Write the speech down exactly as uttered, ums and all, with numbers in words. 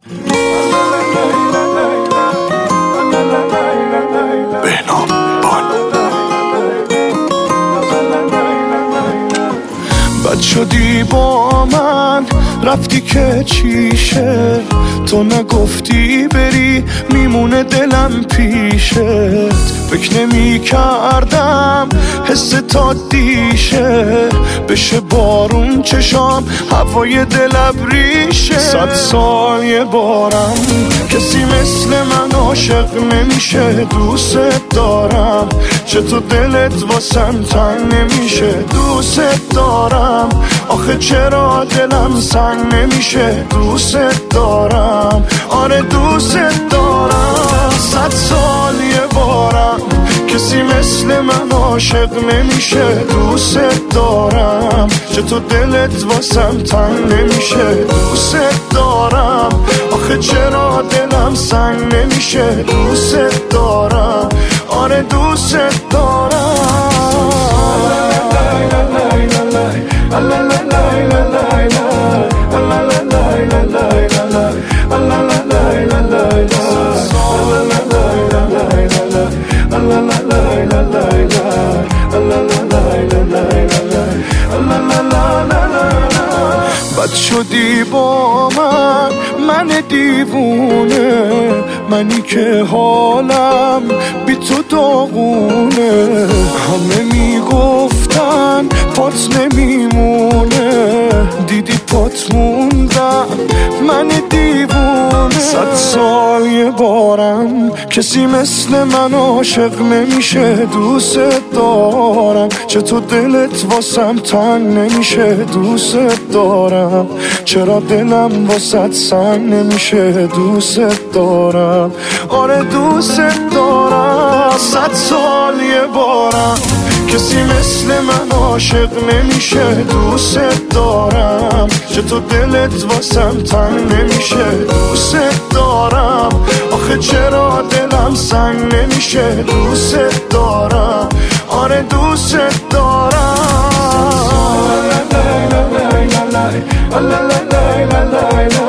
بد شدی با من رفتی که چیشه، تو نگفتی بری میمونه دلم پیشت. فکر نمی کردم حس تا دیشه بشه بارون چشام هوای دل ابریشه. صد سال یه بارم کسی مثل من عاشق نمیشه. دوست دارم چطور دلت واسم تنگ نمیشه. دوست دارم آخه چرا دلم سنگ نمیشه. دوست دارم آره دوست دارم. صد سال یه بارم کسی مثل من عاشق نمیشه. دوست دارم چطور دلت واسم تنگ نمیشه. دوست دارم آخه چرا دلم سنگ نمیشه. دوست دارم آره دوست دارم. بد شدی با من من دیوونه، منی که حالم بی تو داغونه. همه میگفتن پات نمیمونه، دیدی پات موندم من دیوونه. صد سال یه بارم کسی مثل من عاشق نمیشه. دوست دارم چطور دلت واسم تنگ نمیشه. دوست دارم چرا دلم واسط سنگ نمیشه. دوست دارم آره دوست دارم. صد سال یه بارم کسی مثل من عاشق نمیشه. دوست دارم چطور دلت واسم تنگ نمیشه. دوست دارم آخه چرا دلم سنگ نمیشه. دوست دارم آره دوست دارم.